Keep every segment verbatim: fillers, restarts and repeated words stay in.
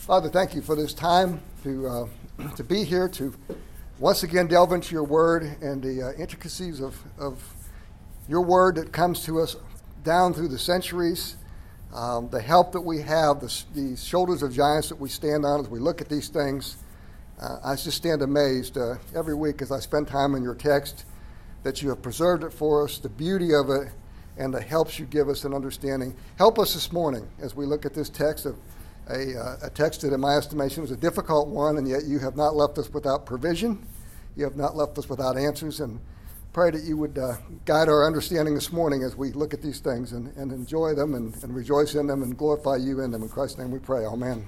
Father, thank you for this time to uh, to be here, to once again delve into your word and the uh, intricacies of, of your word that comes to us down through the centuries, um, the help that we have, the, the shoulders of giants that we stand on as we look at these things. Uh, I just stand amazed uh, every week as I spend time in your text that you have preserved it for us, the beauty of it, and the helps you give us in understanding. Help us this morning as we look at this text of A, uh, a text that, in my estimation, was a difficult one, and yet you have not left us without provision. You have not left us without answers, and pray that you would uh, guide our understanding this morning as we look at these things and, and enjoy them and, and rejoice in them and glorify you in them. In Christ's name we pray. Amen.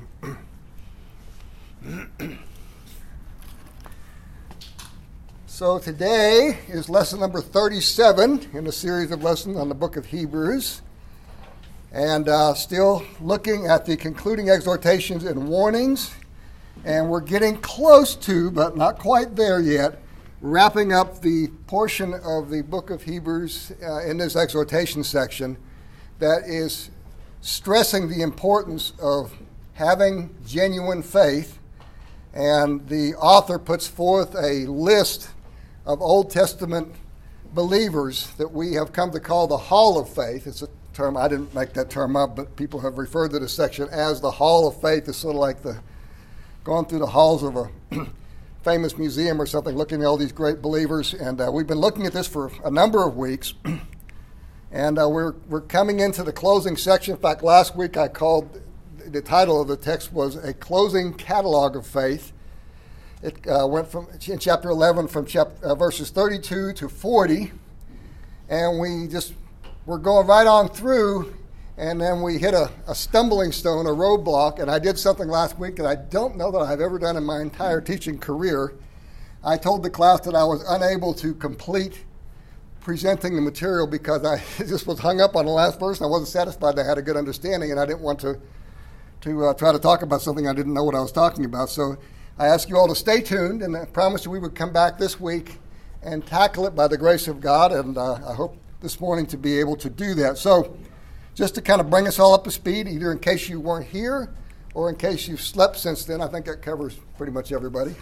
So today is lesson number thirty-seven in a series of lessons on the book of Hebrews. And uh, still looking at the concluding exhortations and warnings. And we're getting close to, but not quite there yet, wrapping up the portion of the book of Hebrews uh, in this exhortation section that is stressing the importance of having genuine faith. And the author puts forth a list of Old Testament believers that we have come to call the Hall of Faith. It's a term, I didn't make that term up, but people have referred to this section as the Hall of Faith. It's sort of like the going through the halls of a famous museum or something, looking at all these great believers. And uh, we've been looking at this for a number of weeks. And uh, we're we're coming into the closing section. In fact, last week I called, the title of the text was A Closing Catalog of Faith. It uh, went from in chapter eleven from chap- uh, verses thirty-two to forty. And we just we're going right on through, and then we hit a, a stumbling stone, a roadblock, and I did something last week that I don't know that I've ever done in my entire teaching career. I told the class that I was unable to complete presenting the material because I just was hung up on the last verse, and I wasn't satisfied that I had a good understanding, and I didn't want to, to uh, try to talk about something I didn't know what I was talking about. So I asked you all to stay tuned, and I promised you we would come back this week and tackle it by the grace of God, and uh, I hope this morning to be able to do that. So just to kind of bring us all up to speed, either in case you weren't here or in case you've slept since then, I think that covers pretty much everybody.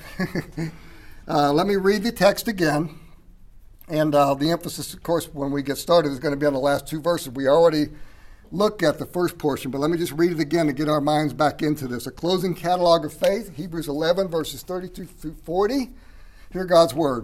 uh, let me read the text again. And uh, the emphasis, of course, when we get started is going to be on the last two verses. We already looked at the first portion, but let me just read it again to get our minds back into this. A closing catalog of faith, Hebrews eleven, verses thirty-two through forty. Hear God's word.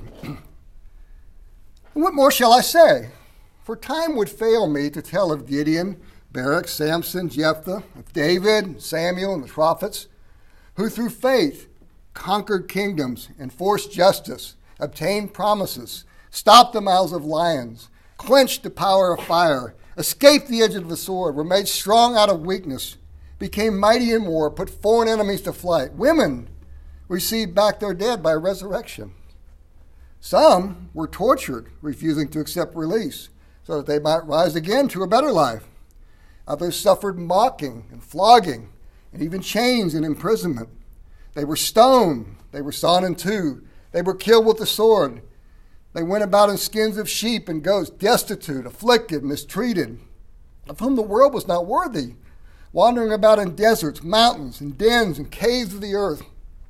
What more shall I say? For time would fail me to tell of Gideon, Barak, Samson, Jephthah, of David, Samuel, and the prophets, who through faith conquered kingdoms, enforced justice, obtained promises, stopped the mouths of lions, quenched the power of fire, escaped the edge of the sword, were made strong out of weakness, became mighty in war, put foreign enemies to flight. Women received back their dead by resurrection. Some were tortured, refusing to accept release, so that they might rise again to a better life. Others suffered mocking and flogging, and even chains and imprisonment. They were stoned. They were sawn in two. They were killed with the sword. They went about in skins of sheep and goats, destitute, afflicted, mistreated, of whom the world was not worthy, wandering about in deserts, mountains, and dens and caves of the earth.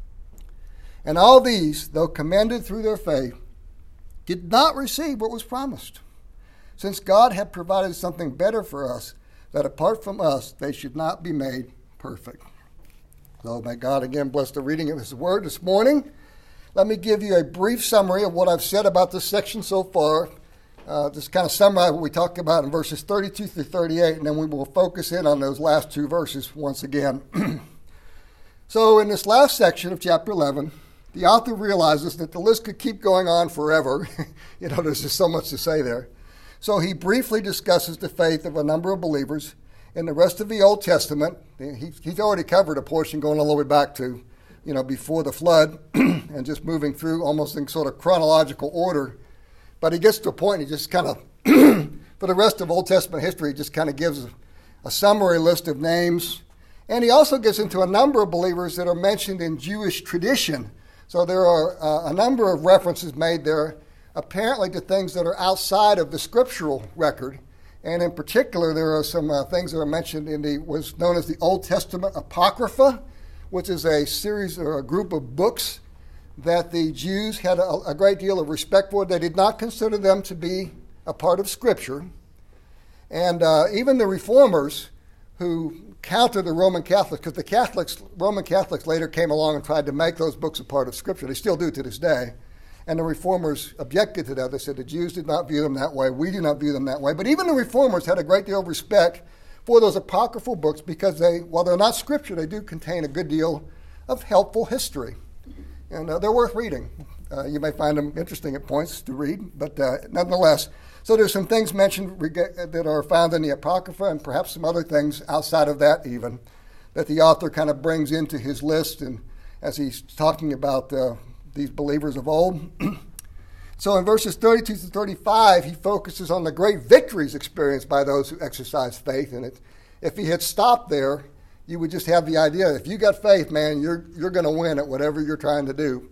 And all these, though commended through their faith, did not receive what was promised, since God had provided something better for us, that apart from us they should not be made perfect. So may God again bless the reading of his word this morning. Let me give you a brief summary of what I've said about this section so far. Uh, just kind of summarize what we talked about in verses thirty-two through thirty-eight, and then we will focus in on those last two verses once again. So in this last section of chapter eleven, the author realizes that the list could keep going on forever. You know, there's just so much to say there. So he briefly discusses the faith of a number of believers in the rest of the Old Testament. He, he's already covered a portion going all the way back to, you know, before the flood and just moving through almost in sort of chronological order. But he gets to a point, he just kind of, for the rest of Old Testament history, he just kind of gives a, a summary list of names. And he also gets into a number of believers that are mentioned in Jewish tradition. So there are uh, a number of references made there, apparently to things that are outside of the scriptural record. And in particular, there are some uh, things that are mentioned in the what's known as the Old Testament Apocrypha, which is a series or a group of books that the Jews had a, a great deal of respect for. They did not consider them to be a part of Scripture. And uh, even the Reformers who countered the Roman Catholics, because the Catholics, Roman Catholics later came along and tried to make those books a part of Scripture. They still do to this day. And the Reformers objected to that. They said the Jews did not view them that way. We do not view them that way. But even the Reformers had a great deal of respect for those apocryphal books because they, while they're not Scripture, they do contain a good deal of helpful history. And uh, they're worth reading. Uh, you may find them interesting at points to read, but uh, nonetheless. So there's some things mentioned reg- that are found in the Apocrypha and perhaps some other things outside of that even that the author kind of brings into his list and as he's talking about uh, these believers of old. So in verses thirty-two to thirty-five, he focuses on the great victories experienced by those who exercise faith. And it, if he had stopped there, you would just have the idea, if you got faith, man, you're, you're going to win at whatever you're trying to do.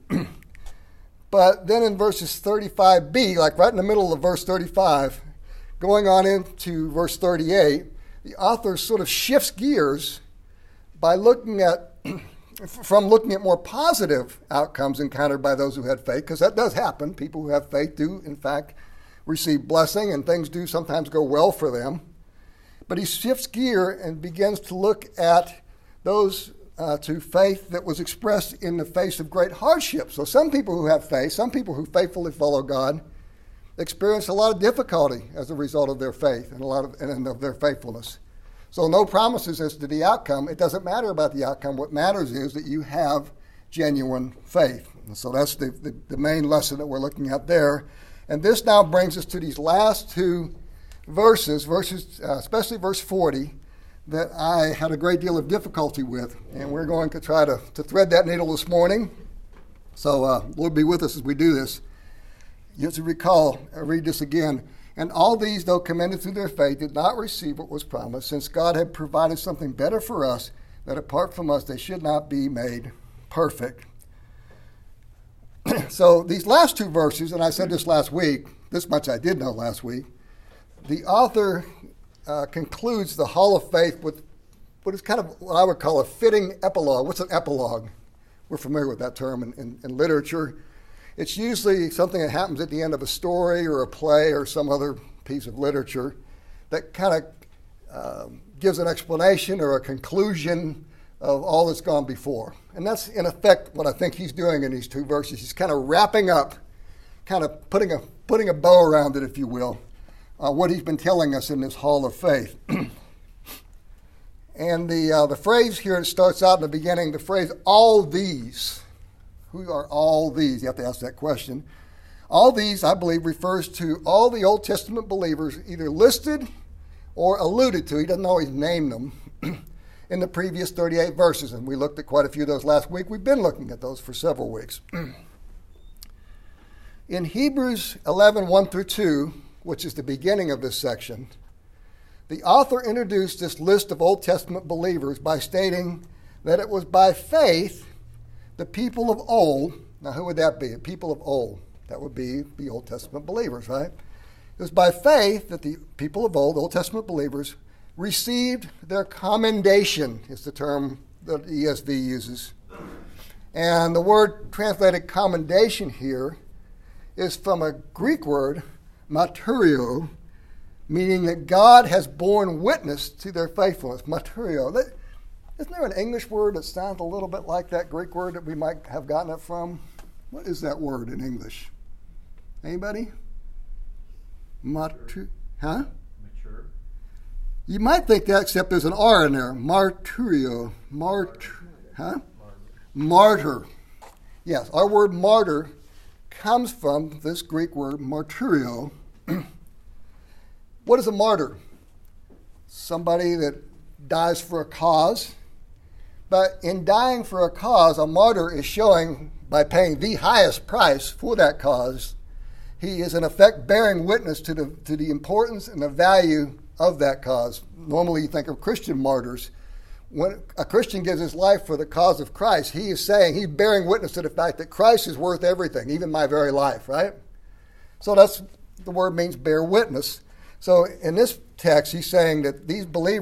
But then in verses thirty-five b, like right in the middle of verse thirty-five, going on into verse thirty-eight, the author sort of shifts gears by looking at, from looking at more positive outcomes encountered by those who had faith, because that does happen. People who have faith do, in fact, receive blessing, and things do sometimes go well for them. But he shifts gear and begins to look at those Uh, to faith that was expressed in the face of great hardship. So some people who have faith, some people who faithfully follow God, experience a lot of difficulty as a result of their faith and a lot of, and of their faithfulness. So no promises as to the outcome. It doesn't matter about the outcome. What matters is that you have genuine faith. And so that's the, the, the main lesson that we're looking at there. And this now brings us to these last two verses, verses, uh, especially verse forty, that I had a great deal of difficulty with. And we're going to try to, to thread that needle this morning. So uh, Lord be with us as we do this. You have to recall, I read this again. And all these, though commended through their faith, did not receive what was promised, since God had provided something better for us, that apart from us they should not be made perfect. So these last two verses, and I said this last week, this much I did know last week, the author Uh, concludes the Hall of Faith with what is kind of what I would call a fitting epilogue. What's an epilogue? We're familiar with that term in, in, in literature. It's usually something that happens at the end of a story or a play or some other piece of literature that kind of uh, gives an explanation or a conclusion of all that's gone before. And that's, in effect, what I think he's doing in these two verses. He's kind of wrapping up, kind of putting a, putting a bow around it, if you will. Uh, what he's been telling us in this Hall of Faith. And the uh, the phrase here, it starts out in the beginning, the phrase, all these. Who are all these? You have to ask that question. All these, I believe, refers to all the Old Testament believers either listed or alluded to. He doesn't always name them in the previous thirty-eight verses. And we looked at quite a few of those last week. We've been looking at those for several weeks. In Hebrews eleven, one through two, which is the beginning of this section, the author introduced this list of Old Testament believers by stating that it was by faith the people of old, now who would that be? The people of old. That would be the Old Testament believers, right? It was by faith that the people of old, Old Testament believers, received their commendation, is the term that the E S V uses. And the word translated commendation here is from a Greek word, martyrio, meaning that God has borne witness to their faithfulness. Martyrio. Isn't there an English word that sounds a little bit like that Greek word that we might have gotten it from? What is that word in English? Anybody? Martyr, huh? Mature. You might think that, except there's an R in there. Martyrio. Mart, huh? Martyr. Yes, our word martyr comes from this Greek word martyrio. What is a martyr? Somebody that dies for a cause. But in dying for a cause, a martyr is showing, by paying the highest price for that cause, he is in effect bearing witness to the to the importance and the value of that cause. Normally you think of Christian martyrs. When a Christian gives his life for the cause of Christ, he is saying, he's bearing witness to the fact that Christ is worth everything, even my very life, right? So that's, the word means bear witness. So in this text, he's saying that these believers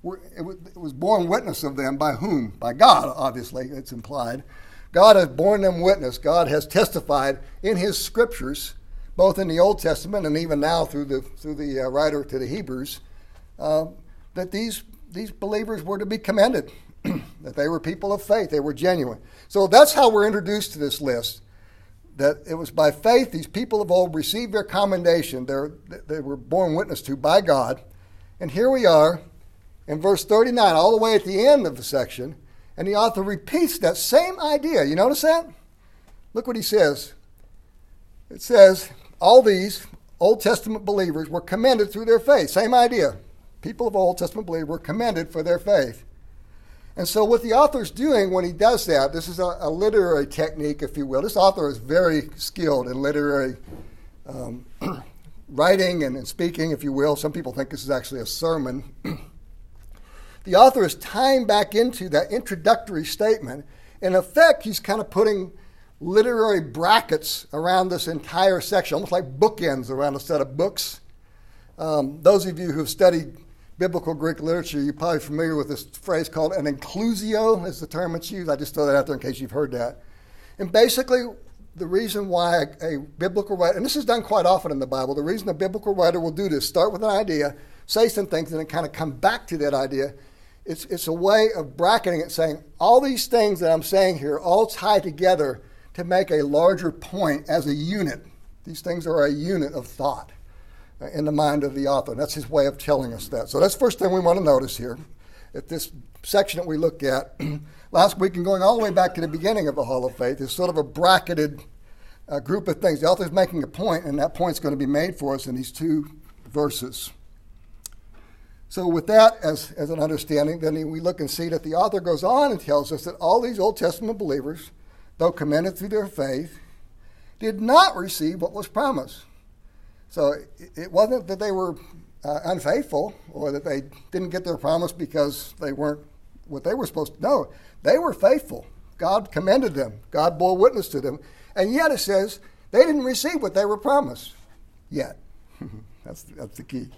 were, it was borne witness of them by whom? By God, obviously, it's implied. God has borne them witness. God has testified in his scriptures, both in the Old Testament and even now through the through the uh, writer to the Hebrews, uh, that these these believers were to be commended, that they were people of faith, they were genuine. So that's how we're introduced to this list, that it was by faith these people of old received their commendation. They're, they were borne witness to by God. And here we are in verse thirty-nine, all the way at the end of the section, and the author repeats that same idea. You notice that? Look what he says. It says, all these Old Testament believers were commended through their faith. Same idea. People of Old Testament believers were commended for their faith. And so what the author's doing when he does that, this is a, a literary technique, if you will. This author is very skilled in literary um, writing and, and speaking, if you will. Some people think this is actually a sermon. The author is tying back into that introductory statement. In effect, he's kind of putting literary brackets around this entire section, almost like bookends around a set of books. Um, those of you who have studied biblical Greek literature, you're probably familiar with this phrase called an inclusio, is the term it's used. I just throw that out there in case you've heard that. And basically, the reason why a, a biblical writer, and this is done quite often in the Bible, the reason a biblical writer will do this, start with an idea, say some things, and then kind of come back to that idea. It's, it's a way of bracketing it, saying all these things that I'm saying here all tie together to make a larger point as a unit. These things are a unit of thought in the mind of the author. That's his way of telling us that. So that's the first thing we want to notice here. At this section that we looked at last week and going all the way back to the beginning of the Hall of Faith is sort of a bracketed uh, group of things. The author's making a point, and that point's going to be made for us in these two verses. So with that as, as an understanding, then we look and see that the author goes on and tells us that all these Old Testament believers, though commended through their faith, did not receive what was promised. So it wasn't that they were uh, unfaithful or that they didn't get their promise because they weren't what they were supposed to. No, they were faithful. God commended them. God bore witness to them. And yet it says they didn't receive what they were promised yet. that's, that's the key.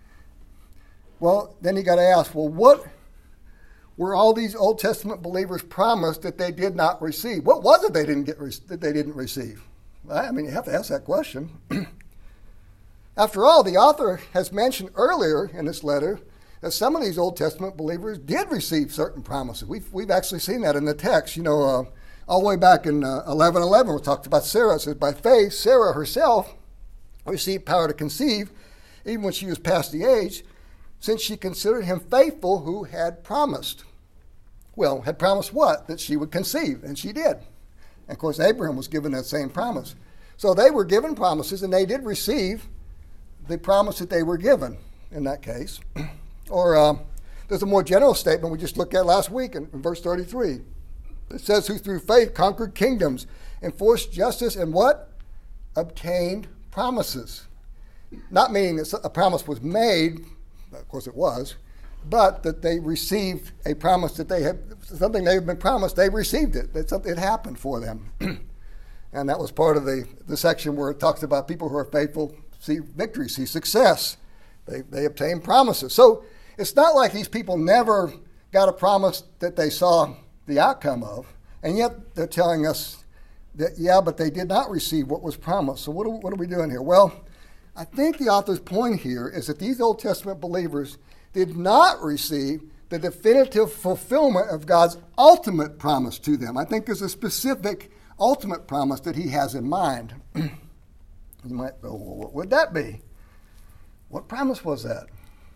Well, then you got to ask, well, what were all these Old Testament believers promised that they did not receive? What was it they didn't get that they didn't receive? I mean, you have to ask that question. After all, the author has mentioned earlier in this letter that some of these Old Testament believers did receive certain promises. We've, we've actually seen that in the text. You know, uh, all the way back in uh, eleven eleven, we talked about Sarah. It says, by faith, Sarah herself received power to conceive, even when she was past the age, since she considered him faithful who had promised. Well, had promised what? That she would conceive, and she did. And of course, Abraham was given that same promise. So they were given promises, and they did receive the promise that they were given in that case. Or uh, there's a more general statement we just looked at last week in, in verse thirty-three. It says, who through faith conquered kingdoms, enforced justice, and what? Obtained promises. Not meaning that a promise was made, of course it was, but that they received a promise that they had, something they had been promised, they received it. That something it happened for them. And that was part of the, the section where it talks about people who are faithful see victory, see success. They, they obtain promises. So it's not like these people never got a promise that they saw the outcome of, and yet they're telling us that, yeah, but they did not receive what was promised. So what are, what are we doing here? Well, I think the author's point here is that these Old Testament believers did not receive the definitive fulfillment of God's ultimate promise to them. I think there's a specific ultimate promise that he has in mind. You might go, well, what would that be? What promise was that?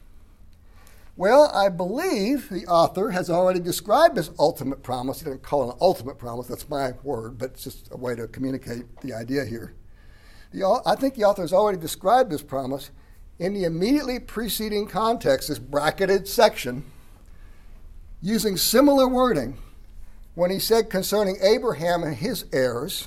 Well, I believe the author has already described his ultimate promise. He didn't call it an ultimate promise, that's my word, but it's just a way to communicate the idea here. The, I think the author has already described this promise in the immediately preceding context, this bracketed section, using similar wording when he said concerning Abraham and his heirs,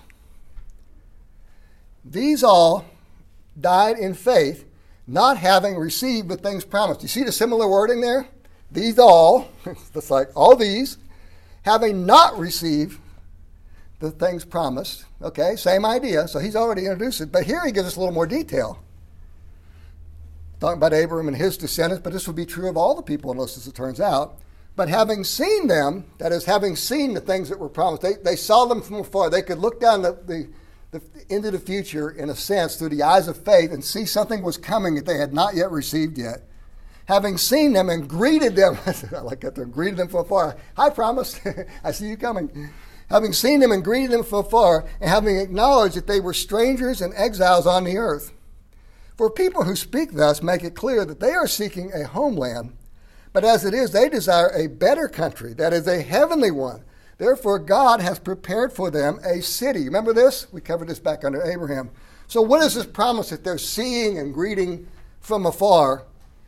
these all died in faith, not having received the things promised. You see the similar wording there? These all, it's like all these, having not received the things promised. Okay, same idea. So he's already introduced it. But here he gives us a little more detail. talking about Abraham and his descendants, but this would be true of all the people on this, as it turns out. But having seen them, that is, having seen the things that were promised, they, they saw them from afar. They could look down the, the, the, into the future, in a sense, through the eyes of faith and see something was coming that they had not yet received yet. Having seen them and greeted them, I like that term, greeted them from afar. Hi, promise, I see you coming. Having seen them and greeted them from afar, and having acknowledged that they were strangers and exiles on the earth. For people who speak thus make it clear that they are seeking a homeland, but as it is, they desire a better country, that is, a heavenly one. Therefore, God has prepared for them a city. Remember this? We covered this back under Abraham. So what is this promise that they're seeing and greeting from afar?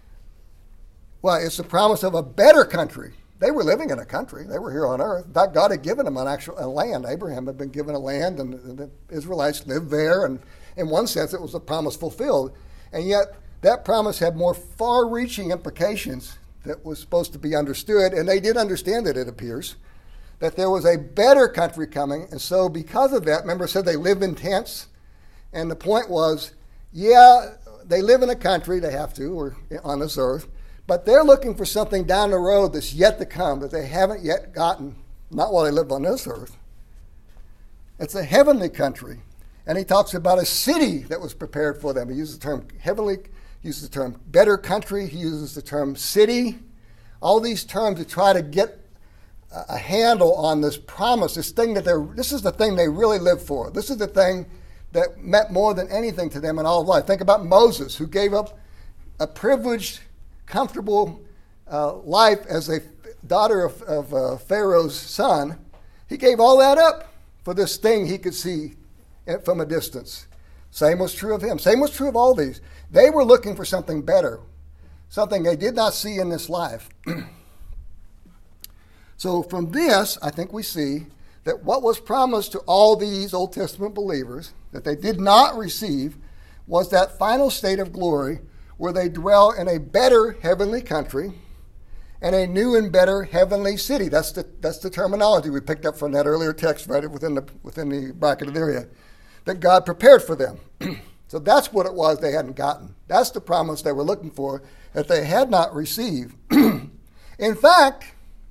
Well, it's the promise of a better country. They were living in a country. They were here on earth. In fact, God had given them an actual a land. Abraham had been given a land, and the Israelites lived there. And in one sense, it was a promise fulfilled. And yet, that promise had more far-reaching implications that was supposed to be understood. And they did understand it, it appears, that there was a better country coming. And so because of that, remember I said they live in tents? And the point was, yeah, they live in a country, they have to, or on this earth, but they're looking for something down the road that's yet to come that they haven't yet gotten, not while they live on this earth. It's a heavenly country. And he talks about a city that was prepared for them. He uses the term heavenly, he uses the term better country, he uses the term city. All these terms to try to get a handle on this promise, this thing that they're, this is the thing they really live for. This is the thing that meant more than anything to them in all of life. Think about Moses, who gave up a privileged, comfortable uh, life as a daughter of, of uh, Pharaoh's son. He gave all that up for this thing he could see from a distance. Same was true of him. Same was true of all these. They were looking for something better, something they did not see in this life. So from this, I think we see that what was promised to all these Old Testament believers that they did not receive was that final state of glory where they dwell in a better heavenly country and a new and better heavenly city. That's the, that's the terminology we picked up from that earlier text right within the, within the bracketed area that God prepared for them. So that's what it was they hadn't gotten. That's the promise they were looking for that they had not received. In fact,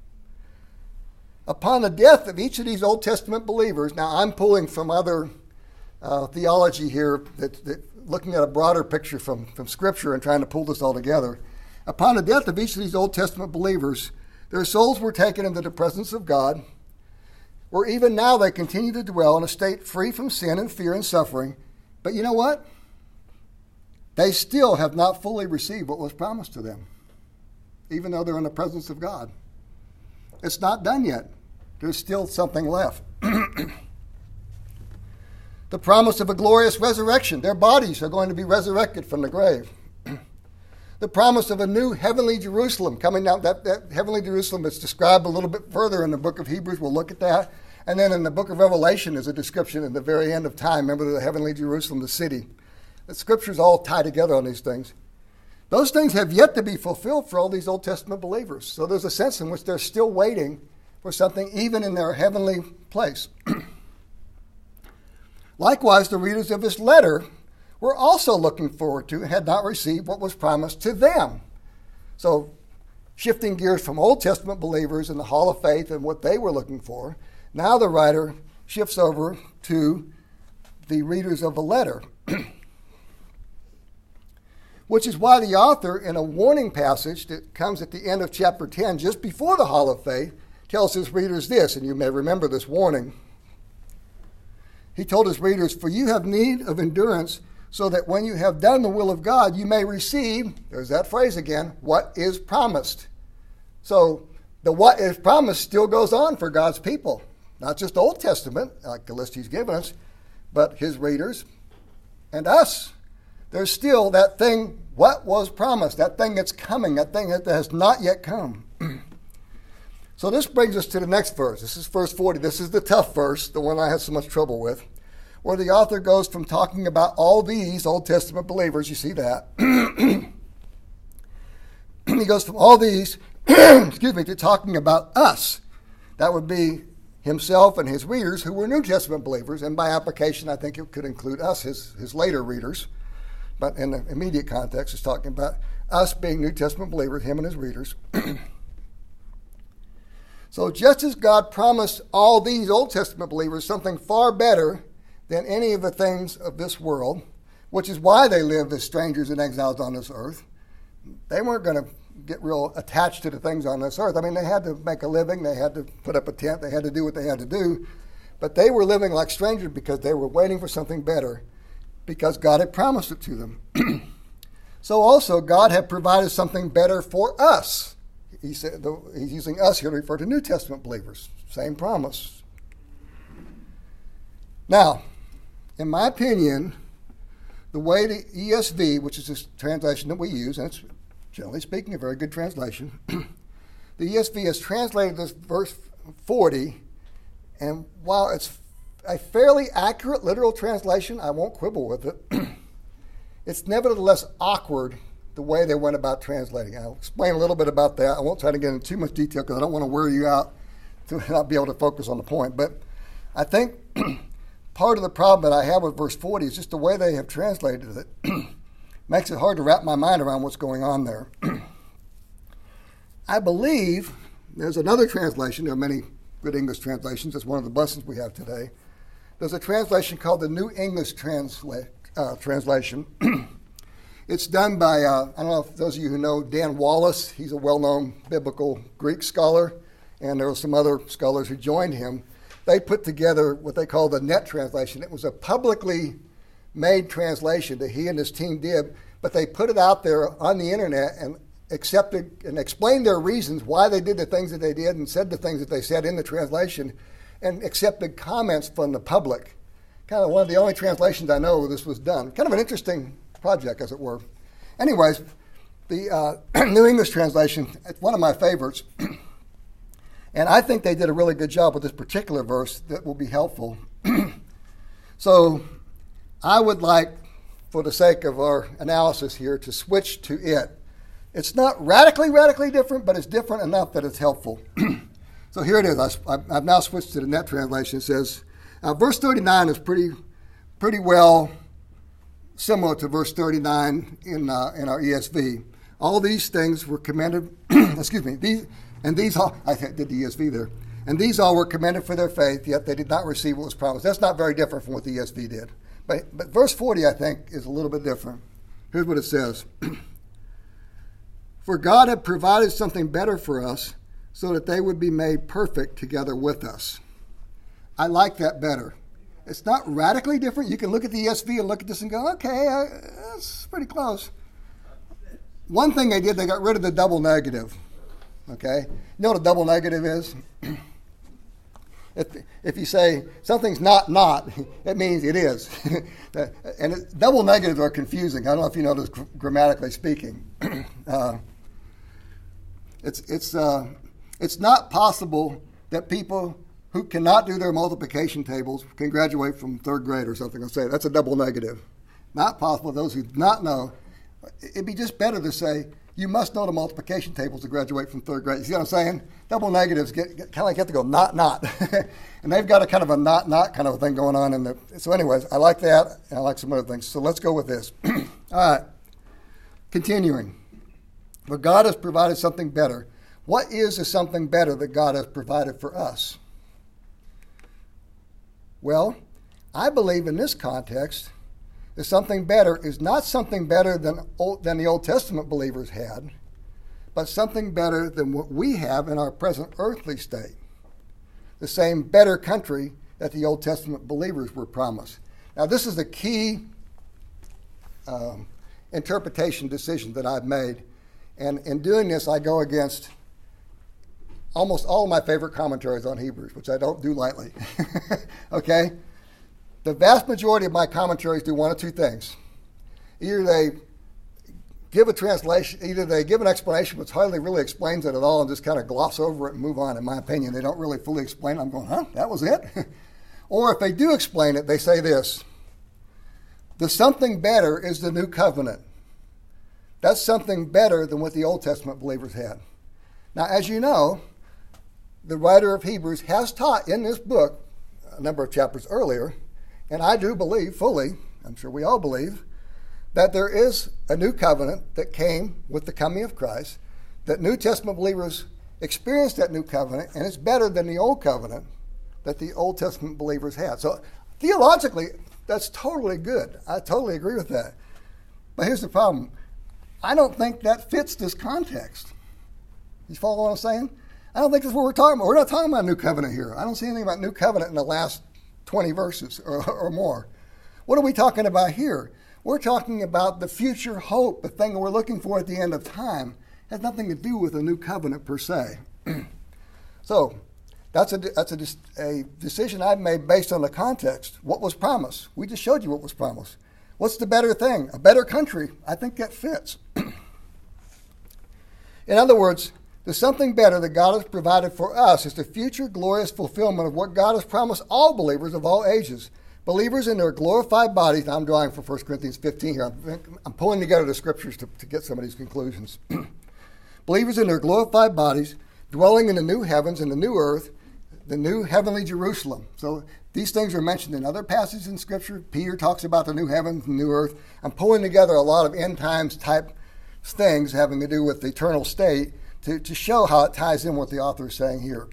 upon the death of each of these Old Testament believers, now I'm pulling from other uh, theology here, that, that looking at a broader picture from, from Scripture and trying to pull this all together. Upon the death of each of these Old Testament believers, their souls were taken into the presence of God, where even now they continue to dwell in a state free from sin and fear and suffering. But you know what? They still have not fully received what was promised to them, even though they're in the presence of God. It's not done yet. There's still something left. The promise of a glorious resurrection. Their bodies are going to be resurrected from the grave. The promise of a new heavenly Jerusalem coming down. That, that heavenly Jerusalem is described a little bit further in the book of Hebrews. We'll look at that. And then in the book of Revelation is a description at the very end of time. Remember the heavenly Jerusalem, the city. The scriptures all tie together on these things. Those things have yet to be fulfilled for all these Old Testament believers. So there's a sense in which they're still waiting for something even in their heavenly place. Likewise, the readers of this letter were also looking forward to and had not received what was promised to them. So shifting gears from Old Testament believers in the Hall of Faith and what they were looking for, now the writer shifts over to the readers of the letter. Which is why the author, in a warning passage that comes at the end of chapter ten, just before the Hall of Faith, tells his readers this, and you may remember this warning. He told his readers, "For you have need of endurance, so that when you have done the will of God, you may receive," there's that phrase again, "what is promised." So the what is promised still goes on for God's people. Not just the Old Testament, like the list he's given us, but his readers and us. There's still that thing, what was promised, that thing that's coming, that thing that has not yet come. So this brings us to the next verse. This is verse forty. This is the tough verse, the one I had so much trouble with, where the author goes from talking about all these Old Testament believers, you see that. He goes from all these, excuse me, to talking about us. That would be himself and his readers who were New Testament believers, and by application I think it could include us, his, his later readers. but in the immediate context, it's talking about us being New Testament believers, him and his readers. So just as God promised all these Old Testament believers something far better than any of the things of this world, which is why they lived as strangers and exiles on this earth, they weren't going to get real attached to the things on this earth. I mean, they had to make a living, they had to put up a tent, they had to do what they had to do, but they were living like strangers because they were waiting for something better, because God had promised it to them. So also, God had provided something better for us. He said, he's using us here to refer to New Testament believers. Same promise. Now, in my opinion, the way the E S V, which is this translation that we use, and it's generally speaking a very good translation, the E S V has translated this verse forty, and while it's a fairly accurate literal translation, I won't quibble with it, it's nevertheless awkward the way they went about translating. I'll explain a little bit about that. I won't try to get into too much detail because I don't want to wear you out to not be able to focus on the point. But I think part of the problem that I have with verse forty is just the way they have translated it. Makes it hard to wrap my mind around what's going on there. I believe there's another translation. There are many good English translations. It's one of the blessings we have today. There's a translation called the New English Transla- uh, Translation. It's done by, uh, I don't know if those of you who know Dan Wallace. He's a well-known biblical Greek scholar, and there were some other scholars who joined him. They put together what they call the Net Translation. It was a publicly made translation that he and his team did, but they put it out there on the internet and accepted and explained their reasons why they did the things that they did and said the things that they said in the translation, and accepted comments from the public. Kind of one of the only translations I know where this was done. Kind of an interesting project, as it were. Anyways, the uh, New English Translation, it's one of my favorites. And I think they did a really good job with this particular verse that will be helpful. So I would like, for the sake of our analysis here, to switch to it. It's not radically, radically different, but it's different enough that it's helpful. So here it is. I, I've now switched to the Net Translation. It says, uh, verse thirty-nine is pretty, pretty well similar to verse thirty-nine in uh, in our E S V. All these things were commended, excuse me, these, and these all, I did the E S V there, and these all were commended for their faith, yet they did not receive what was promised. That's not very different from what the E S V did. But, but verse forty, I think, is a little bit different. Here's what it says. For God had provided something better for us so that they would be made perfect together with us. I like that better. It's not radically different. You can look at the E S V and look at this and go, okay, I, that's pretty close. One thing they did, they got rid of the double negative. Okay? You know what a double negative is? if, if you say something's not not, it means it is. And it, double negatives are confusing. I don't know if you know this gr- grammatically speaking. uh, it's, it's, uh, it's not possible that people who cannot do their multiplication tables can graduate from third grade or something. I'll say that's a double negative. Not possible. Those who do not know, it'd be just better to say you must know the multiplication tables to graduate from third grade. You see what I'm saying? Double negatives get, get kind of like have to go not not, and they've got a kind of a not not kind of a thing going on in the. So, anyways, I like that, and I like some other things. So let's go with this. All right, continuing. But God has provided something better. What is the something better that God has provided for us? Well, I believe in this context that something better is not something better than old, than the Old Testament believers had, but something better than what we have in our present earthly state. The same better country that the Old Testament believers were promised. Now, this is the key um, interpretation decision that I've made. And in doing this, I go against almost all of my favorite commentaries on Hebrews, which I don't do lightly. Okay? The vast majority of my commentaries do one of two things. Either they give a translation, either they give an explanation which hardly really explains it at all and just kind of gloss over it and move on. In my opinion, they don't really fully explain it. I'm going, huh, that was it? Or if they do explain it, they say this: the something better is the new covenant. That's something better than what the Old Testament believers had. Now, as you know, the writer of Hebrews has taught in this book a number of chapters earlier, and I do believe fully, I'm sure we all believe, that there is a new covenant that came with the coming of Christ, that New Testament believers experienced that new covenant, and it's better than the old covenant that the Old Testament believers had. So theologically, that's totally good. I totally agree with that. But here's the problem. I don't think that fits this context. You follow what I'm saying? I don't think that's what we're talking about. We're not talking about new covenant here. I don't see anything about new covenant in the last twenty verses or, or more. What are we talking about here? We're talking about the future hope, the thing we're looking for at the end of time. It has nothing to do with a new covenant per se. So that's a that's a, a decision I've made based on the context. What was promised? We just showed you what was promised. What's the better thing? A better country. I think that fits. In other words, there's something better that God has provided for us. It's the future glorious fulfillment of what God has promised all believers of all ages. Believers in their glorified bodies. Now I'm drawing from First Corinthians fifteen here. I'm, I'm pulling together the scriptures to, to get some of these conclusions. Believers in their glorified bodies, dwelling in the new heavens and the new earth, the new heavenly Jerusalem. So these things are mentioned in other passages in Scripture. Peter talks about the new heavens and new earth. I'm pulling together a lot of end times type things having to do with the eternal state to, to show how it ties in what the author is saying here.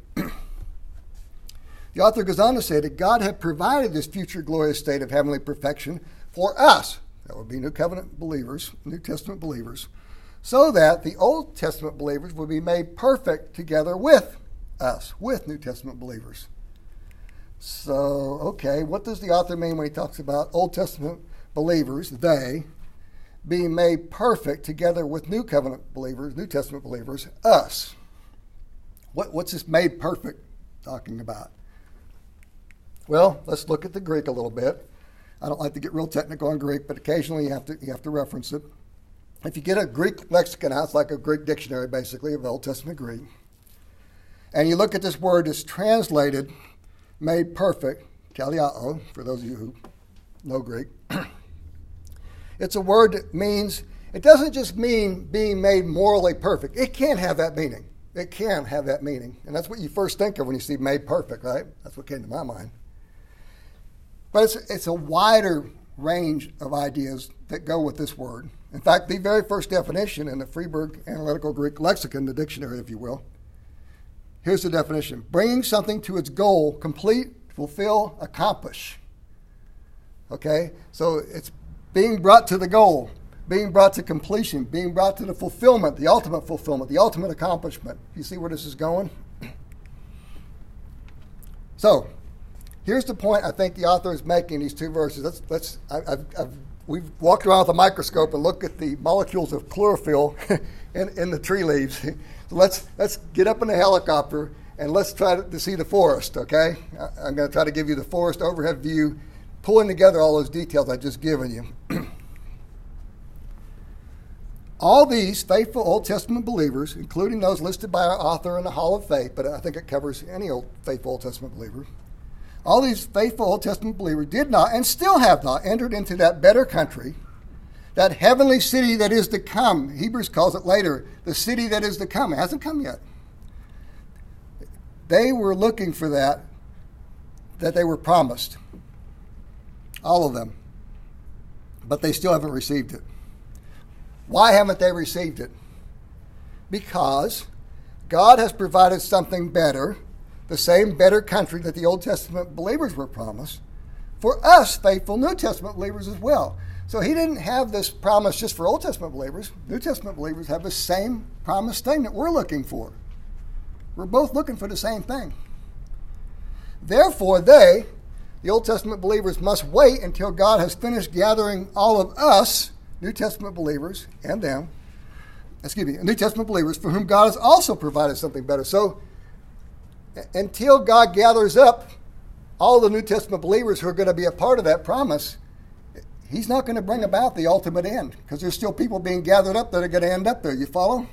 The author goes on to say that God had provided this future glorious state of heavenly perfection for us. That would be New Covenant believers, New Testament believers, so that the Old Testament believers would be made perfect together with us, with New Testament believers. So, okay, what does the author mean when he talks about Old Testament believers, they, being made perfect together with New Covenant believers, New Testament believers, us? What, what's this made perfect talking about? Well, let's look at the Greek a little bit. I don't like to get real technical on Greek, but occasionally you have to you have to reference it. If you get a Greek lexicon out, it's like a Greek dictionary, basically, of Old Testament Greek, and you look at this word that's translated, made perfect, kaliao, for those of you who know Greek, it's a word that means, it doesn't just mean being made morally perfect. It can have that meaning. It can have that meaning. And that's what you first think of when you see made perfect, right? That's what came to my mind. But it's, it's a wider range of ideas that go with this word. In fact, the very first definition in the Freeburg Analytical Greek Lexicon, the dictionary, if you will, here's the definition. Bringing something to its goal, complete, fulfill, accomplish. Okay? So it's being brought to the goal, being brought to completion, being brought to the fulfillment, the ultimate fulfillment, the ultimate accomplishment. You see where this is going? So, here's the point I think the author is making in these two verses. Let's, let's, I, I've, I've, we've walked around with a microscope and looked at the molecules of chlorophyll in, in the tree leaves. So let's, let's get up in the helicopter and let's try to, to see the forest, okay? I, I'm going to try to give you the forest overhead view, pulling together all those details I've just given you. All these faithful Old Testament believers, including those listed by our author in the Hall of Faith, but I think it covers any old faithful Old Testament believer, all these faithful Old Testament believers did not and still have not entered into that better country, that heavenly city that is to come. Hebrews calls it later, the city that is to come. It hasn't come yet. They were looking for that, that they were promised. All of them. But they still haven't received it. Why haven't they received it? Because God has provided something better, the same better country that the Old Testament believers were promised, for us faithful New Testament believers as well. So he didn't have this promise just for Old Testament believers. New Testament believers have the same promised thing that we're looking for. We're both looking for the same thing. Therefore, they, the Old Testament believers, must wait until God has finished gathering all of us, New Testament believers, and them, excuse me, New Testament believers, for whom God has also provided something better. So, until God gathers up all the New Testament believers who are going to be a part of that promise, he's not going to bring about the ultimate end, because there's still people being gathered up that are going to end up there. You follow?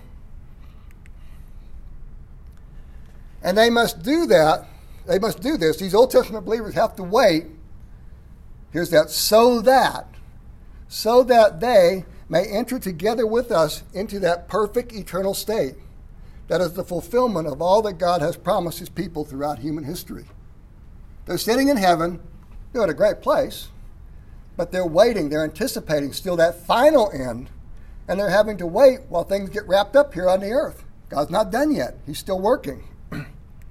And they must do that. They must do this. These Old Testament believers have to wait. Here's that. So that, so that they may enter together with us into that perfect eternal state. That is the fulfillment of all that God has promised his people throughout human history. They're sitting in heaven. They're in a great place. but they're waiting, they're anticipating still that final end, and they're having to wait while things get wrapped up here on the earth. God's not done yet. He's still working. And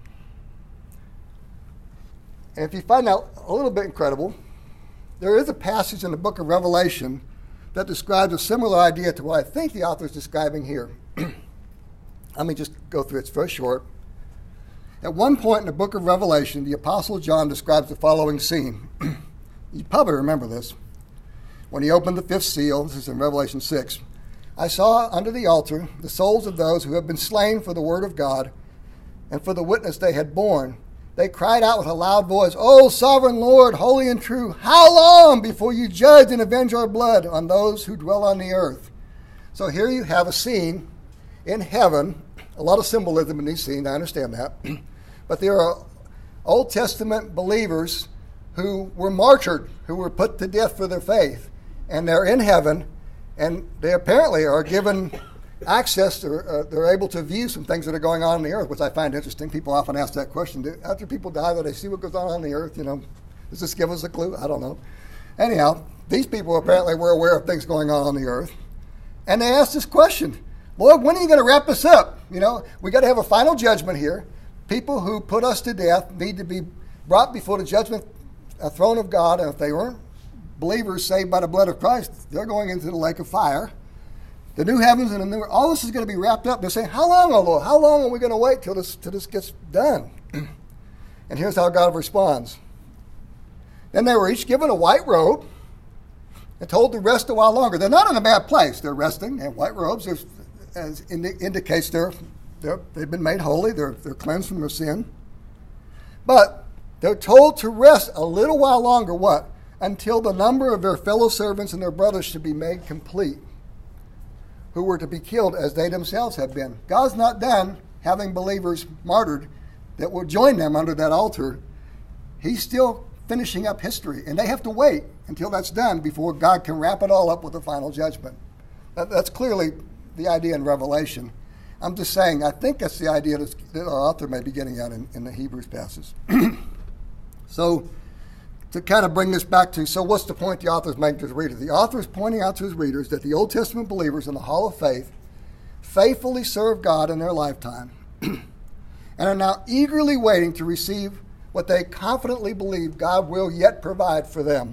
if you find out a little bit incredible, there is a passage in the book of Revelation that describes a similar idea to what I think the author is describing here. Let me just go through it. It's very short. At one point in the book of Revelation, the Apostle John describes the following scene. You probably remember this. When he opened the fifth seal, this is in Revelation six, I saw under the altar the souls of those who have been slain for the word of God and for the witness they had borne. They cried out with a loud voice, O sovereign Lord, holy and true, how long before you judge and avenge our blood on those who dwell on the earth? So here you have a scene in heaven, a lot of symbolism in these scenes, I understand that, but there are Old Testament believers who were martyred, who were put to death for their faith, and they're in heaven, and they apparently are given access, to, uh, they're able to view some things that are going on on the earth, which I find interesting. People often ask that question. Do, after people die, do they see what goes on on the earth? You know, does this give us a clue? I don't know. Anyhow, these people apparently were aware of things going on on the earth, and they asked this question, Lord, when are you going to wrap this up? You know, we got to have a final judgment here. People who put us to death need to be brought before the judgment a throne of God, and if they weren't believers saved by the blood of Christ, they're going into the lake of fire. The new heavens and the new, all this is going to be wrapped up. They're saying, how long, oh Lord? How long are we going to wait till this, till this gets done? And here's how God responds. Then they were each given a white robe and told to rest a while longer. They're not in a bad place. They're resting. They have white robes. There's, as indi- indicates they're, they're, they've been made holy. They're, they're cleansed from their sin. But they're told to rest a little while longer, what? Until the number of their fellow servants and their brothers should be made complete, who were to be killed as they themselves have been. God's not done having believers martyred that will join them under that altar. He's still finishing up history, and they have to wait until that's done before God can wrap it all up with a final judgment. That, that's clearly the idea in Revelation. I'm just saying, I think that's the idea that our author may be getting at in, in the Hebrews passage. So, to kind of bring this back to, so what's the point the author is making to the reader? The author is pointing out to his readers that the Old Testament believers in the Hall of Faith faithfully served God in their lifetime and are now eagerly waiting to receive what they confidently believe God will yet provide for them.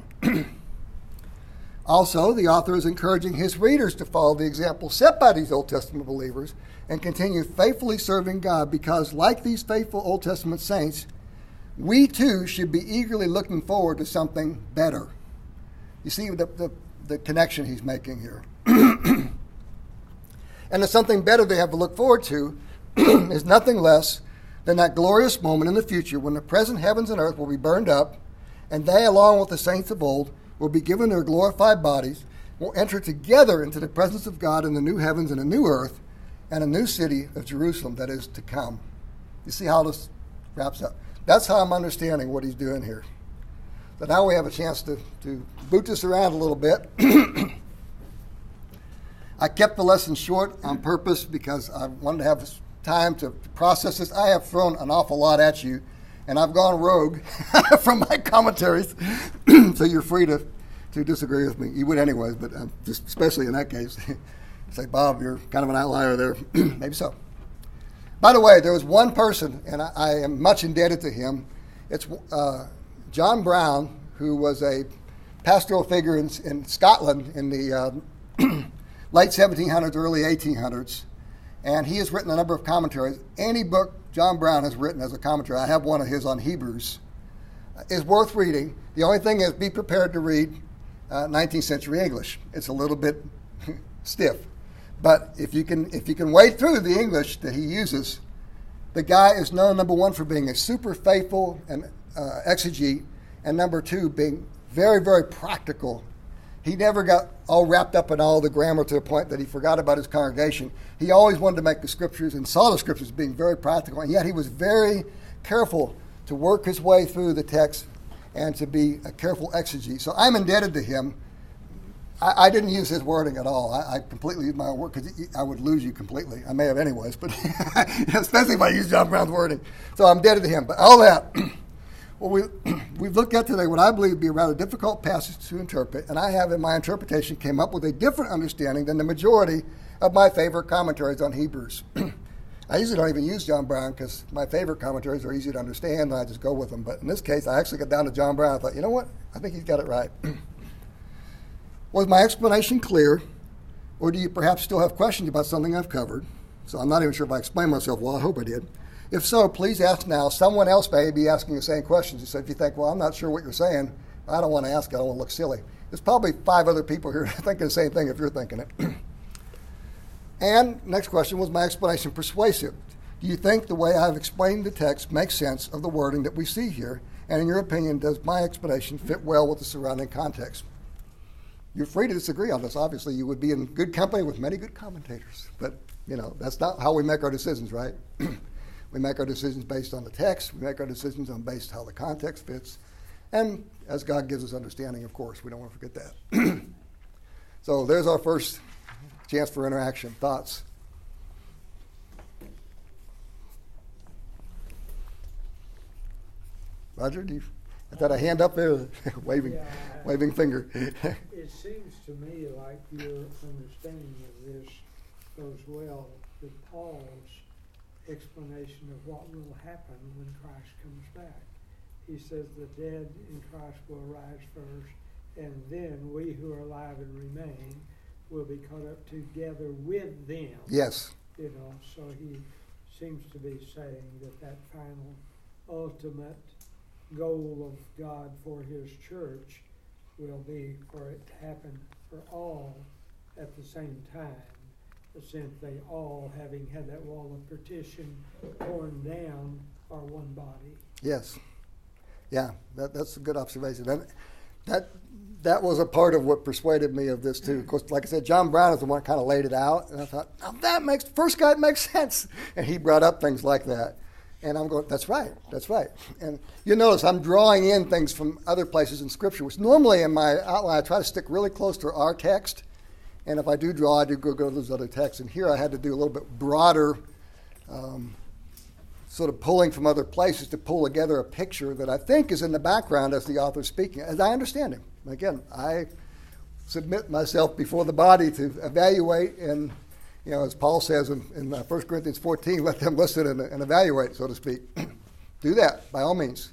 Also, the author is encouraging his readers to follow the example set by these Old Testament believers and continue faithfully serving God because, like these faithful Old Testament saints, we too should be eagerly looking forward to something better. You see the, the, the connection he's making here. And the something better they have to look forward to is nothing less than that glorious moment in the future when the present heavens and earth will be burned up, and they, along with the saints of old, will be given their glorified bodies, will enter together into the presence of God in the new heavens and a new earth, and a new city of Jerusalem that is to come. You see how this wraps up? That's how I'm understanding what he's doing here. So now we have a chance to, to boot this around a little bit. I kept the lesson short on purpose because I wanted to have time to process this. I have thrown an awful lot at you, and I've gone rogue from my commentaries, so you're free to, to disagree with me. You would anyways, but um, just especially in that case. Say, Bob, you're kind of an outlier there. Maybe so. By the way, there was one person, and I, I am much indebted to him. It's uh, John Brown, who was a pastoral figure in, in Scotland in the uh, late seventeen hundreds, early eighteen hundreds. And he has written a number of commentaries. Any book John Brown has written as a commentary, I have one of his on Hebrews, is worth reading. The only thing is be prepared to read uh, nineteenth century English. It's a little bit stiff. But if you can if you can wade through the English that he uses, the guy is known, number one, for being a super faithful and uh, exegete, and number two, being very, very practical. He never got all wrapped up in all the grammar to the point that he forgot about his congregation. He always wanted to make the scriptures and saw the scriptures being very practical, and yet he was very careful to work his way through the text and to be a careful exegete. So I'm indebted to him. I, I didn't use his wording at all. I, I completely used my own word because I would lose you completely. I may have anyways, but especially if I use John Brown's wording. So I'm indebted to him. But all that, Well, we, we've looked at today what I believe to be a rather difficult passage to interpret, and I have in my interpretation came up with a different understanding than the majority of my favorite commentaries on Hebrews. I usually don't even use John Brown because my favorite commentaries are easy to understand and I just go with them. But in this case, I actually got down to John Brown. I thought, you know what? I think he's got it right. Was my explanation clear, or do you perhaps still have questions about something I've covered? So I'm not even sure if I explained myself well. I hope I did. If so, please ask now. Someone else may be asking the same questions. So if you think, well, I'm not sure what you're saying, I don't want to ask it. I don't want to look silly. There's probably five other people here thinking the same thing if you're thinking it. And next question, was my explanation persuasive? Do you think the way I've explained the text makes sense of the wording that we see here? And in your opinion, does my explanation fit well with the surrounding context? You're free to disagree on this. Obviously, you would be in good company with many good commentators. But, you know, that's not how we make our decisions, right? We make our decisions based on the text. We make our decisions on based how the context fits. And as God gives us understanding, of course, we don't want to forget that. So there's our first chance for interaction. Thoughts? Roger, do you have that a hand up there, waving, yeah, waving finger? It seems to me like your understanding of this goes well with Paul's explanation of what will happen when Christ comes back. He says the dead in Christ will rise first, and then we who are alive and remain will be caught up together with them. Yes. You know, so he seems to be saying that that final ultimate goal of God for his church will be for it to happen for all at the same time, since they all, having had that wall of partition torn down, are one body. Yes. Yeah, that, that's a good observation. And that that was a part of what persuaded me of this too. Of course, like I said, John Brown is the one that kind of laid it out, and I thought, oh, that makes first guy makes sense. And he brought up things like that. And I'm going, that's right, that's right. And you notice I'm drawing in things from other places in Scripture, which normally in my outline I try to stick really close to our text. And if I do draw, I do go, go to those other texts. And here I had to do a little bit broader, um, sort of pulling from other places to pull together a picture that I think is in the background as the author's speaking, as I understand him. Again, I submit myself before the body to evaluate and, you know, as Paul says in, in First Corinthians fourteen, let them listen and, and evaluate, so to speak. Do that, by all means.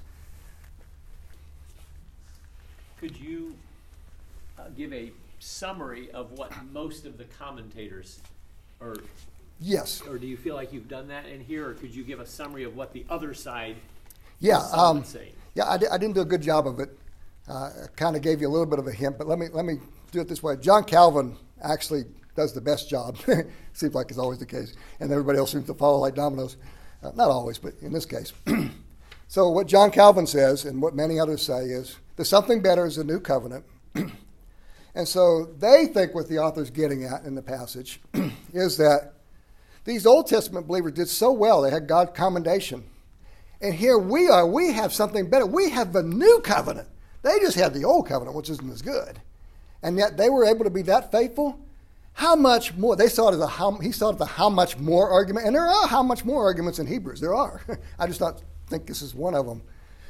Could you uh, give a summary of what most of the commentators, or yes, or do you feel like you've done that in here, or could you give a summary of what the other side yeah, is um, saying? Yeah, I, di- I didn't do a good job of it. Uh, I kind of gave you a little bit of a hint, but let me let me do it this way. John Calvin actually does the best job. Seems like it's always the case, and everybody else seems to follow like dominoes. Uh, not always, but in this case. So what John Calvin says, and what many others say, is there's something better as a new covenant. And so they think what the author's getting at in the passage is that these Old Testament believers did so well, they had God's commendation. And here we are, we have something better. We have the new covenant. They just had the old covenant, which isn't as good. And yet they were able to be that faithful. How much more? They saw it as a how, he saw it as a how much more argument. And there are how much more arguments in Hebrews. There are. I just not think this is one of them.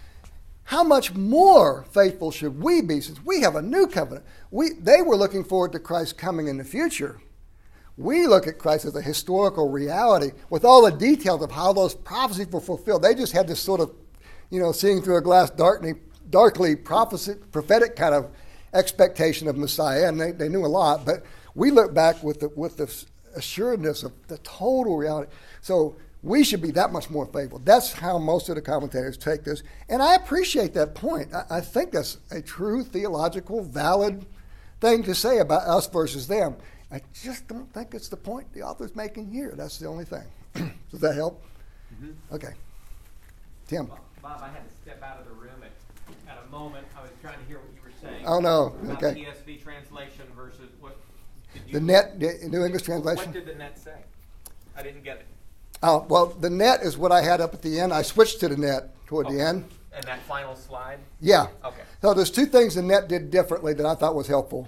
How much more faithful should we be since we have a new covenant? We, they were looking forward to Christ coming in the future. We look at Christ as a historical reality with all the details of how those prophecies were fulfilled. They just had this sort of, you know, seeing through a glass darkly, darkly prophecy, prophetic kind of expectation of Messiah, and they, they knew a lot. But we look back with the, with the assuredness of the total reality. So we should be that much more faithful. That's how most of the commentators take this. And I appreciate that point. I, I think that's a true theological, valid thing to say about us versus them. I just don't think it's the point the author's making here. That's the only thing. Does that help? Mm-hmm. Okay. Tim. Bob, Bob, I had to step out of the room at, at a moment. I was trying to hear what you were saying. Oh, no. About Okay. the E S V translation versus what did you... The net, the New English translation. What did the net say? I didn't get it. Oh, well, the net is what I had up at the end. I switched to the net toward Okay. the end. And that final slide? Yeah. Okay. So there's two things the net did differently that I thought was helpful.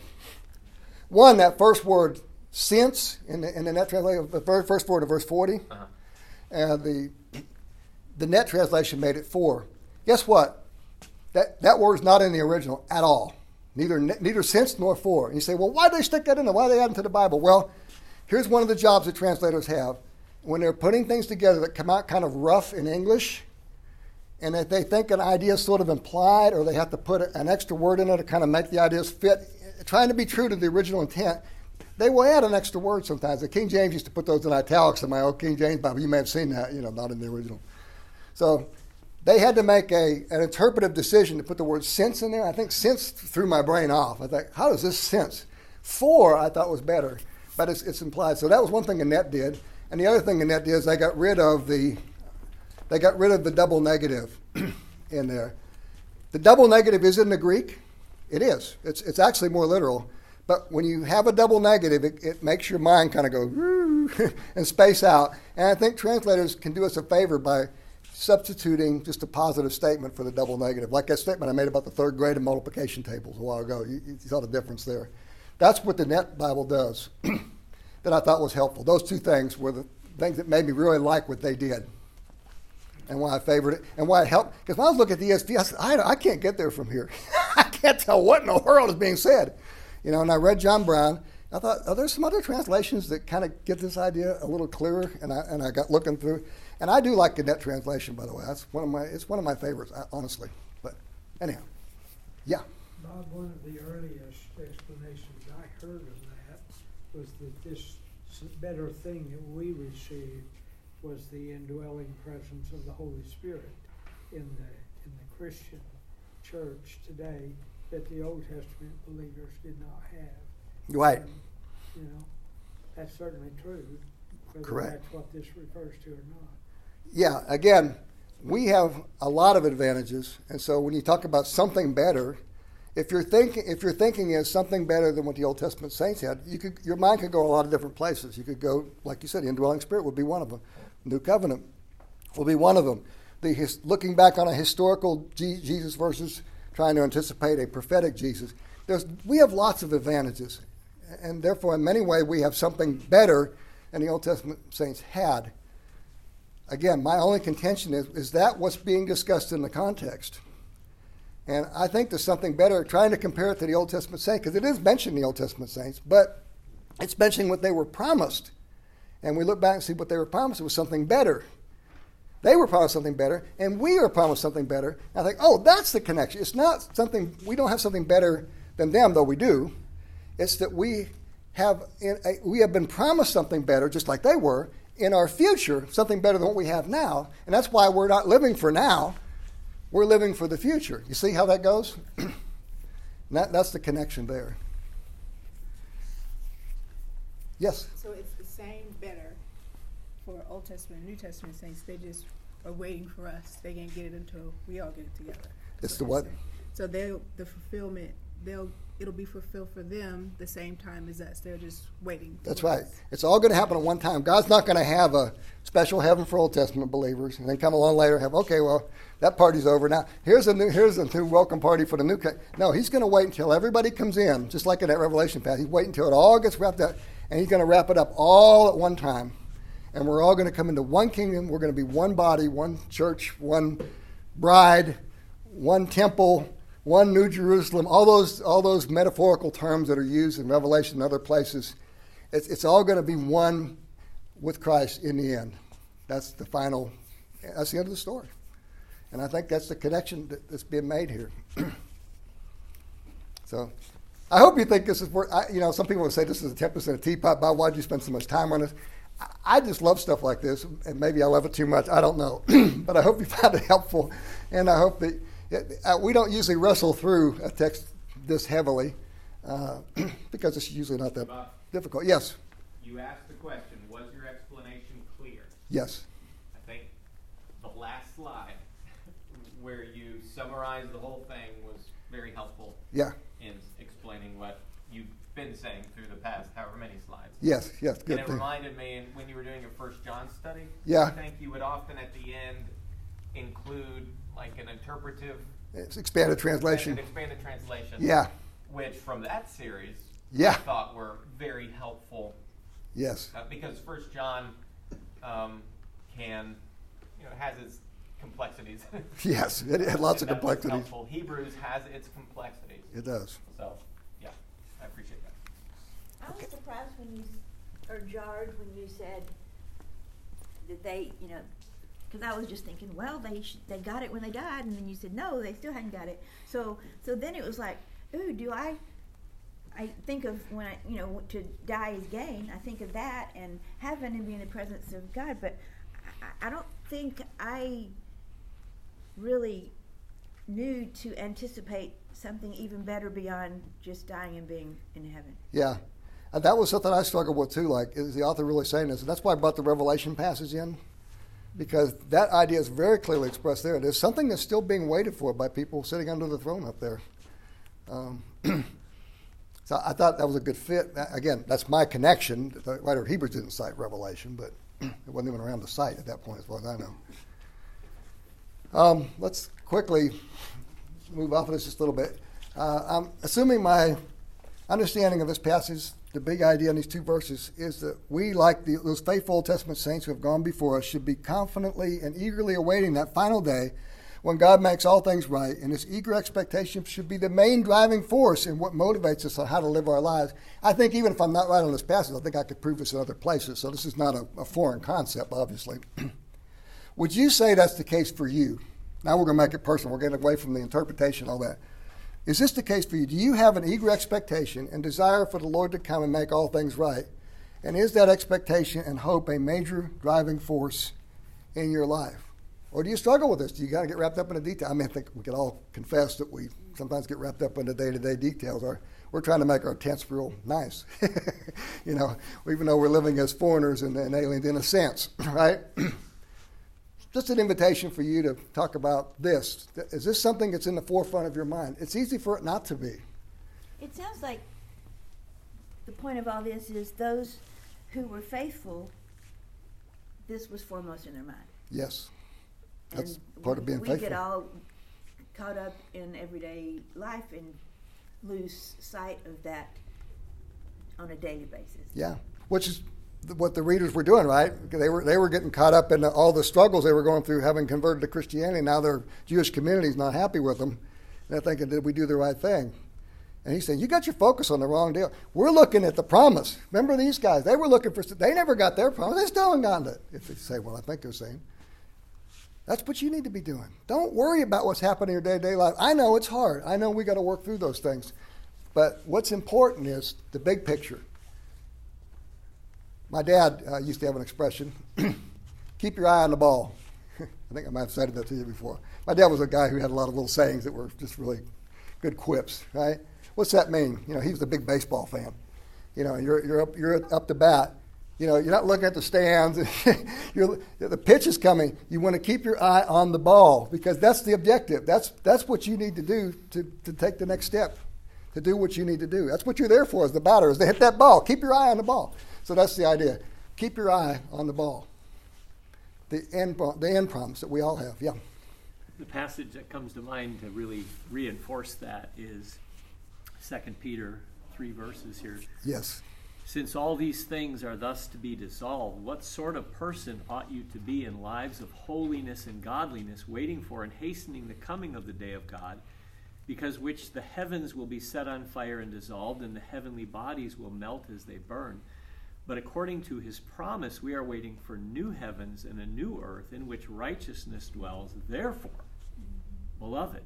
One, that first word, since, in the, in the net translation, the very first word of verse forty, Uh-huh. and the the net translation made it for. Guess what? That that word's not in the original at all. Neither neither since nor for. And you say, well, why did they stick that in there? Why did they add it to the Bible? Well, here's one of the jobs that translators have. When they're putting things together that come out kind of rough in English, and that they think an idea is sort of implied, or they have to put an extra word in it to kind of make the ideas fit, trying to be true to the original intent, they will add an extra word sometimes. The King James used to put those in italics in my old King James Bible. You may have seen that, you know, not in the original. So they had to make a an interpretive decision to put the word since in there. I think since threw my brain off. I thought, how does this since? For, I thought was better, but it's, it's implied. So that was one thing Annette did. And the other thing Annette did is they got rid of the they got rid of the double negative in there. The double negative is in the Greek. It is. It's it's actually more literal. But when you have a double negative, it, it makes your mind kind of go and space out. And I think translators can do us a favor by substituting just a positive statement for the double negative. Like that statement I made about the third grade and multiplication tables a while ago. You, you saw the difference there. That's what the Net Bible does that I thought was helpful. Those two things were the things that made me really like what they did and why I favored it and why it helped. Because when I was looking at the E S V, I said, I, I can't get there from here. I can't tell what in the world is being said. You know, and I read John Brown. I thought, are there some other translations that kind of get this idea a little clearer? And I and I got looking through, and I do like the Net translation, by the way. That's one of my it's one of my favorites, honestly. But anyhow, yeah. Bob, one of the earliest explanations I heard of that was that this better thing that we received was the indwelling presence of the Holy Spirit in the in the Christian church today that the Old Testament believers did not have. Right. And, you know, that's certainly true, whether Correct. that's what this refers to or not. Yeah, again, we have a lot of advantages, and so when you talk about something better, if you're thinking if your thinking is something better than what the Old Testament saints had, you could your mind could go a lot of different places. You could go, like you said, the indwelling spirit would be one of them. New covenant will be one of them. The his, looking back on a historical G, Jesus versus trying to anticipate a prophetic Jesus. There's we have lots of advantages, and therefore, in many ways, we have something better than the Old Testament saints had. Again, my only contention is, is that what's being discussed in the context? And I think there's something better, trying to compare it to the Old Testament saints, because it is mentioning the Old Testament saints, but it's mentioning what they were promised. And we look back and see what they were promised. It was something better. They were promised something better, and we are promised something better. And I think, oh, that's the connection. It's not something, we don't have something better than them, though we do. It's that we have, in a, we have been promised something better, just like they were, in our future, something better than what we have now. And that's why we're not living for now. We're living for the future. You see how that goes? that, that's the connection there. Yes? So it's the same better for Old Testament and New Testament saints. They just are waiting for us. They can't get it until we all get it together. It's the what? So they'll the fulfillment they'll it'll be fulfilled for them the same time as us. They're just waiting. That's right. It's all going to happen at one time. God's not going to have a special heaven for Old Testament believers and then come along later and have, okay, well, that party's over now. Here's a new here's a new welcome party for the new. Co-. No, he's going to wait until everybody comes in, just like in that Revelation passage. He's waiting until it all gets wrapped up, and he's going to wrap it up all at one time. And we're all going to come into one kingdom. We're going to be one body, one church, one bride, one temple, one New Jerusalem. All those all those metaphorical terms that are used in Revelation and other places. It's, it's all going to be one with Christ in the end. That's the final, that's the end of the story. And I think that's the connection that, that's being made here. So I hope you think this is worth, I, you know, some people would say this is a ten percent of teapot. Bob, why did you spend so much time on this? I just love stuff like this, and maybe I love it too much. I don't know. But I hope you found it helpful, and I hope that it, uh, we don't usually wrestle through a text this heavily uh, because it's usually not that Bob, difficult. Yes? you asked the question, was your explanation clear? Yes. I think the last slide where you summarized the whole thing was very helpful Yeah. in explaining what you've been saying through the past however many slides. Yes, yes, good And it thing. reminded me in, when you were doing your First John study, Yeah. I think you would often at the end include like an interpretive, It's expanded translation. an expanded translation. Yeah. Which from that series, Yeah. I thought were very helpful Yes. uh, because First John um, can, you know, has its complexities. Yes, it had lots of And that was complexities. helpful. Hebrews has its complexities. It does. So, yeah, I appreciate that. I was surprised when you, s- or jarred when you said that they, you know, because I was just thinking, well, they sh- they got it when they died, and then you said no, they still hadn't got it. So so then it was like, ooh, do I? I think of when I, you know, to die is gain. I think of that and heaven and being in the presence of God, but I, I don't think I really knew to anticipate something even better beyond just dying and being in heaven. Yeah. And that was something I struggled with too. Like, is the author really saying this? And that's why I brought the Revelation passage in, because that idea is very clearly expressed there. There's something that's still being waited for by people sitting under the throne up there. Um, so I thought that was a good fit. Again, that's my connection. The writer of Hebrews didn't cite Revelation, but it wasn't even around to cite at that point, as far as I know. Um, let's quickly move off of this just a little bit. Uh, I'm assuming my understanding of this passage, the big idea in these two verses, is that we, like the, those faithful Old Testament saints who have gone before us, should be confidently and eagerly awaiting that final day when God makes all things right, and this eager expectation should be the main driving force in what motivates us on how to live our lives. I think even if I'm not right on this passage, I think I could prove this in other places, so this is not a, a foreign concept, obviously. Would you say that's the case for you? Now we're going to make it personal. We're getting away from the interpretation and all that. Is this the case for you? Do you have an eager expectation and desire for the Lord to come and make all things right? And is that expectation and hope a major driving force in your life? Or do you struggle with this? Do you got to get wrapped up in the detail? I mean, I think we can all confess that we sometimes get wrapped up in the day-to-day details. Our, we're trying to make our tents real nice, you know, even though we're living as foreigners and, and aliens in a sense, right? Just an invitation for you to talk about this. Is this something that's in the forefront of your mind? It's easy for it not to be. It sounds like the point of all this is those who were faithful, this was foremost in their mind. Yes. That's And part of being we faithful. get all caught up in everyday life and lose sight of that on a daily basis. Yeah, which is th- what the readers were doing, right? They were they were getting caught up in the, all the struggles they were going through, having converted to Christianity. Now their Jewish community is not happy with them. And they're thinking, did we do the right thing? And he's saying, you got your focus on the wrong deal. We're looking at the promise. Remember these guys? They were looking for, they never got their promise. They still haven't gotten it. If they say, well, I think they're saying. That's what you need to be doing. Don't worry about what's happening in your day-to-day life. I know it's hard. I know we got to work through those things. But what's important is the big picture. My dad uh, used to have an expression, keep your eye on the ball. I think I might have said that to you before. My dad was a guy who had a lot of little sayings that were just really good quips, right? What's that mean? You know, he was a big baseball fan. You know, you're you're up you're up to bat. You know, you're not looking at the stands. you're, the pitch is coming. You want to keep your eye on the ball because that's the objective. That's that's what you need to do to, to take the next step, to do what you need to do. That's what you're there for as the batter, is to hit that ball. Keep your eye on the ball. So that's the idea. Keep your eye on the ball. The end, the end promise that we all have. Yeah. The passage that comes to mind to really reinforce that is Second Peter, three verses here. Yes. Since all these things are thus to be dissolved, what sort of person ought you to be in lives of holiness and godliness, waiting for and hastening the coming of the day of God, because which the heavens will be set on fire and dissolved, and the heavenly bodies will melt as they burn. But according to his promise, we are waiting for new heavens and a new earth in which righteousness dwells. Therefore, beloved,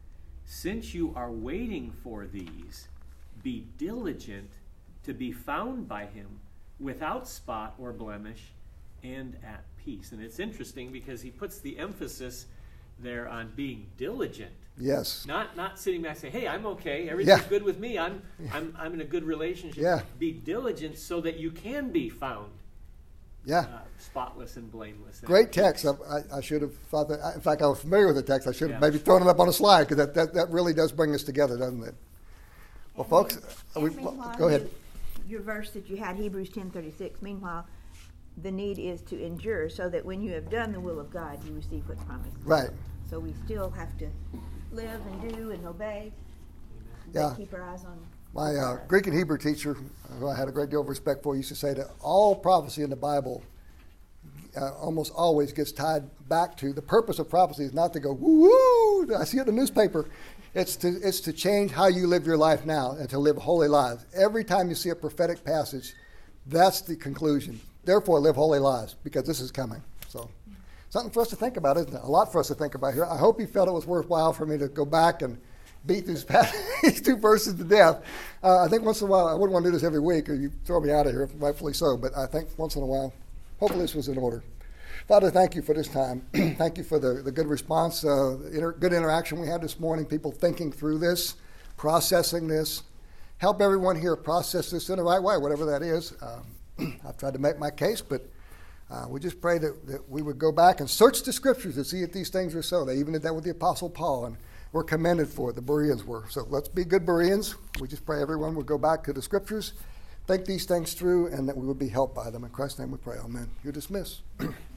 since you are waiting for these, be diligent to be found by him without spot or blemish and at peace. And it's interesting because he puts the emphasis there on being diligent. Yes. Not not sitting back saying, hey, I'm okay, everything's Yeah. good with me, I'm I'm I'm in a good relationship. Yeah. Be diligent so that you can be found Yeah. uh, spotless and blameless. and Great at text. peace. I, I, I should have thought that. I, in fact, I was familiar with the text. I should have Yeah. maybe thrown it up on a slide because that, that, that really does bring us together, doesn't it? Well, And folks, then- uh, and we, meanwhile, go ahead. you- Your verse that you had, Hebrews ten thirty-six, meanwhile, the need is to endure so that when you have done the will of God, you receive what's promised. Right. So we still have to live and do and obey, but Yeah. keep our eyes on My uh, Greek and Hebrew teacher, who I had a great deal of respect for, used to say that all prophecy in the Bible uh, almost always gets tied back to the purpose of prophecy is not to go, woo-woo, I see it in the newspaper. It's to, it's to change how you live your life now and to live holy lives. Every time you see a prophetic passage, that's the conclusion. Therefore, live holy lives, because this is coming. So, something for us to think about, isn't it? A lot for us to think about here. I hope you felt it was worthwhile for me to go back and beat these, these two verses to death. Uh, I think once in a while, I wouldn't want to do this every week, or you throw me out of here, rightfully so, but I think once in a while, hopefully this was in order. Father, thank you for this time. Thank you for the, the good response, uh, inter- good interaction we had this morning, people thinking through this, processing this. Help everyone here process this in the right way, whatever that is. Um, I've tried to make my case, but uh, we just pray that, that we would go back and search the Scriptures to see if these things are so. They even did that with the Apostle Paul, and we're commended for it. The Bereans were. So let's be good Bereans. We just pray everyone would go back to the Scriptures, think these things through, and that we would be helped by them. In Christ's name we pray. Amen. You're dismissed.